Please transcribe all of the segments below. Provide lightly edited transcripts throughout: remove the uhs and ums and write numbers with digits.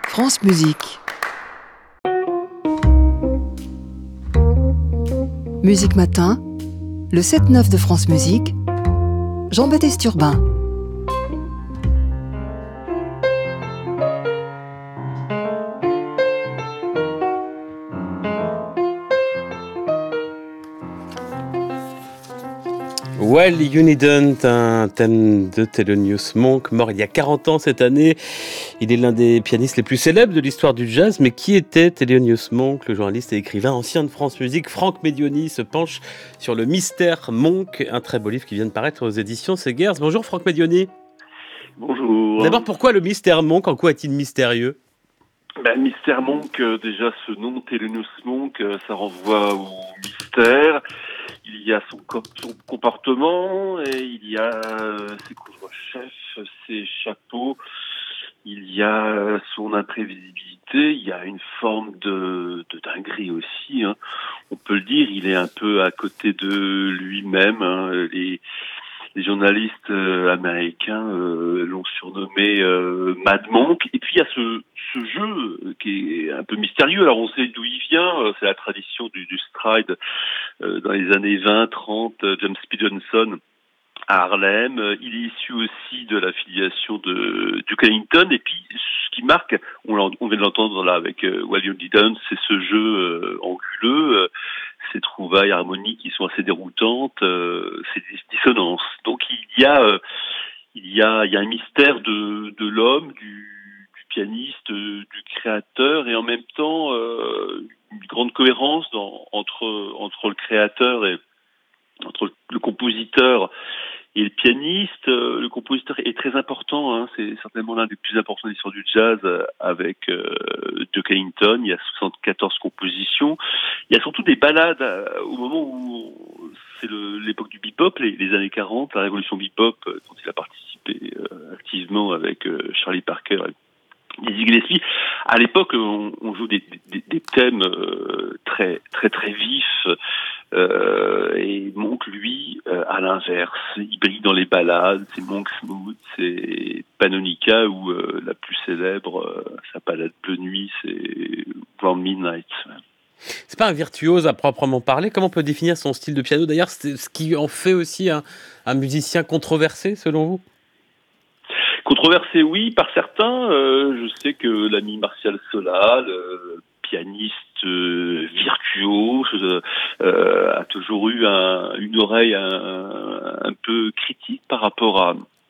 France Musique. Musique Matin, le 7-9 de France Musique, Jean-Baptiste Urbain. Well, You Needn't, un thème de Thelonious Monk, mort il y a 40 ans cette année. Il est l'un des pianistes les plus célèbres de l'histoire du jazz. Mais qui était Thelonious Monk? Le journaliste et écrivain ancien de France Musique, Franck Medioni, se penche sur le mystère Monk, un très beau livre qui vient de paraître aux éditions Segers. Bonjour Franck Medioni. Bonjour. D'abord, pourquoi le mystère Monk? En quoi est-il mystérieux? Mystère Monk, déjà ce nom Thelonious Monk, ça renvoie au mystère. Il y a son comportement, et il y a ses couvre-chefs, ses chapeaux, il y a son imprévisibilité, il y a une forme de dinguerie aussi, hein. On peut le dire, il est un peu à côté de lui-même, hein. Les journalistes américains l'ont surnommé Mad Monk. Et puis il y a ce jeu qui est un peu mystérieux. Alors on sait d'où il vient. C'est la tradition du stride dans les années 20-30. James P. Johnson à Harlem. Il est issu aussi de la filiation de Duke Ellington. Et puis ce qui marque, on vient de l'entendre là avec Well, You Needn't, c'est ce jeu anguleux. Ces trouvailles harmoniques qui sont assez déroutantes, ces dissonances. Donc il y a un mystère de l'homme, du pianiste, du créateur, et en même temps une grande cohérence entre le créateur et entre le compositeur et le pianiste. Le compositeur est très important, hein, c'est certainement l'un des plus importants de l'histoire du jazz avec Duke Ellington. Il y a 74 compositions. Il y a surtout des ballades au moment où c'est l'époque du bebop, les années 40, la révolution bebop, dont il a participé activement avec Charlie Parker et Dizzy Gillespie. À l'époque, on joue des thèmes très très très vifs. Et Monk, lui, à l'inverse, il brille dans les ballades. C'est Monk Smooth, c'est Panonica, ou la plus célèbre, sa ballade Bleu Nuit, c'est Round Midnight. C'est pas un virtuose à proprement parler. Comment on peut définir son style de piano? D'ailleurs, c'est ce qui en fait aussi un musicien controversé, selon vous? Controversé, oui, par certains. Je sais que l'ami Martial Solal, pianiste virtuose, a toujours eu une oreille un peu critique par rapport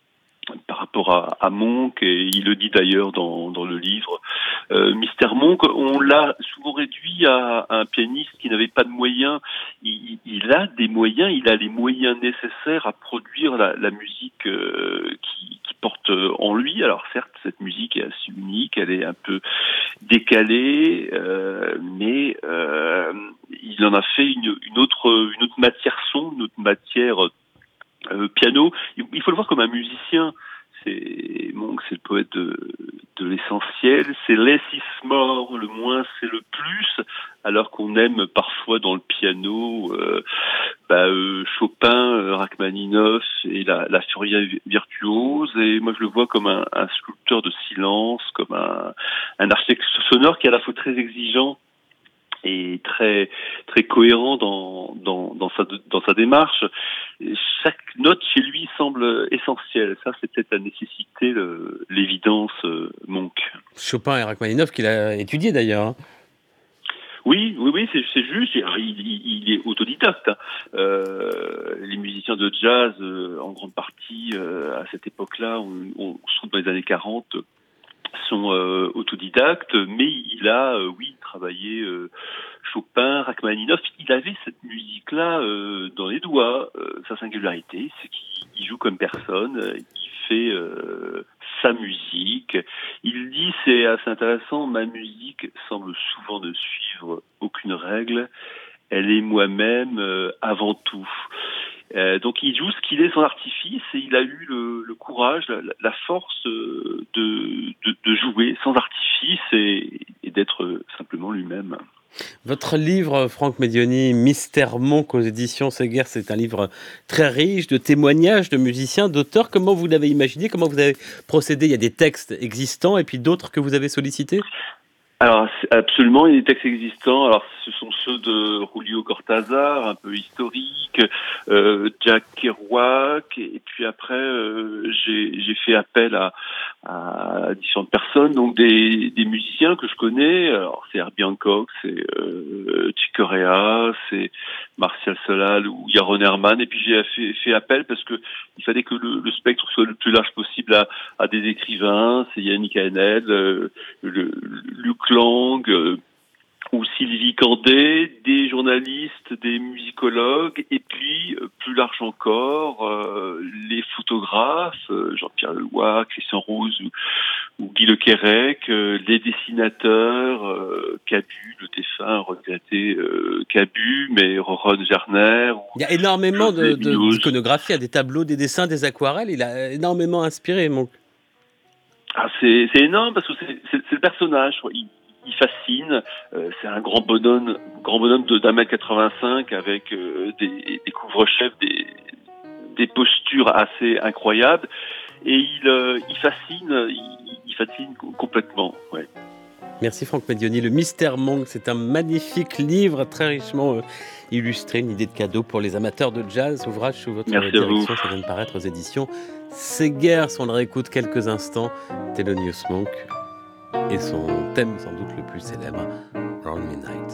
à Monk, et il le dit d'ailleurs dans le livre. Mystère Monk, on l'a souvent réduit à un pianiste qui n'avait pas de moyens. Il a des moyens, il a les moyens nécessaires à produire la musique qui porte en lui. Alors certes, cette musique est assez unique, elle est un peu décalée, mais il en a fait une autre matière son, une autre matière piano. Il faut le voir comme un musicien. Monk, c'est le poète de l'essentiel. C'est less is more, le moins c'est le plus, alors qu'on aime parfois dans le piano Chopin, Rachmaninoff et la Furia virtuose. Et moi je le vois comme un sculpteur de silence, comme un architecte sonore qui est à la fois très exigeant et très très cohérent dans sa démarche. Et chaque note chez lui semble essentielle. Ça, c'est peut-être la nécessité, l'évidence Monk. Chopin et Rachmaninoff, qu'il a étudié d'ailleurs, hein. Oui, c'est juste. Il est autodidacte, hein. Les musiciens de jazz, en grande partie, à cette époque-là, on se trouve dans les années 40, sont autodidactes, mais il a, travaillé Chopin, Rachmaninoff. Il avait cette musique-là dans les doigts. Sa singularité, c'est qu'il joue comme personne. Il fait sa musique. Il dit, c'est assez intéressant, ma musique semble souvent ne suivre aucune règle. Elle est moi-même avant tout. Donc il joue ce qu'il est sans artifice, et il a eu le courage, la force de jouer sans artifice et d'être simplement lui-même. Votre livre, Franck Medioni, Mystère Monk aux éditions Séguer, c'est un livre très riche de témoignages de musiciens, d'auteurs. Comment vous l'avez imaginé? Comment vous avez procédé? Il y a des textes existants et puis d'autres que vous avez sollicités? Alors, absolument, il y a des textes existants. Alors, ce sont ceux de Julio Cortázar, un peu historique, Jack Kerouac, et puis après, j'ai fait appel à différentes personnes, donc des musiciens que je connais. Alors, c'est Herbie Hancock, c'est Chick Corea, c'est Martial Solal ou Yaron Herman. Et puis j'ai fait appel parce que il fallait que le spectre soit le plus large possible à des écrivains. C'est Yannick Haenel, Luc Lang, ou Sylvie Corday, des journalistes, des musicologues, et puis, plus large encore, les photographes, Jean-Pierre Leloir, Christian Rose ou Guy Le Quérec, les dessinateurs, Cabu, le défunt, regretté Cabu, mais Ron Jarner. Il y a énormément d'iconographie, il y a des tableaux, des dessins, des aquarelles, il a énormément inspiré, Monk. Ah, c'est énorme parce que c'est le personnage. Il fascine. C'est un grand bonhomme de d'1m85 avec des couvre-chefs, des postures assez incroyables. Et il fascine complètement. Ouais. Merci Franck Medioni. Le Mystère Monk, c'est un magnifique livre très richement illustré, une idée de cadeau pour les amateurs de jazz. Ouvrage sous votre direction, ça vient de paraître aux éditions Séguer. On le réécoute quelques instants. Thelonious Monk et son thème sans doute le plus célèbre, Round Midnight.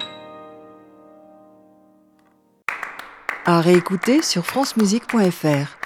À réécouter sur francemusique.fr.